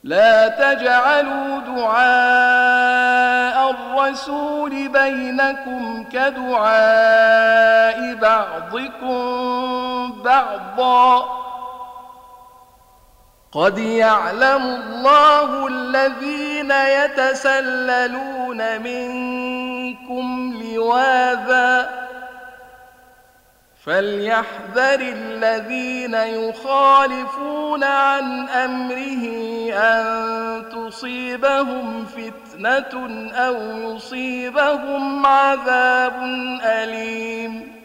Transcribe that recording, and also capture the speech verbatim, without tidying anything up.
لا تجعلوا دعاء الرسول بينكم كدعاء بعضكم بعضا قد يعلم الله الذين يتسللون منكم لواذا فليحذر الذين يخالفون عن أمره أن تصيبهم فتنة أو يصيبهم عذاب أليم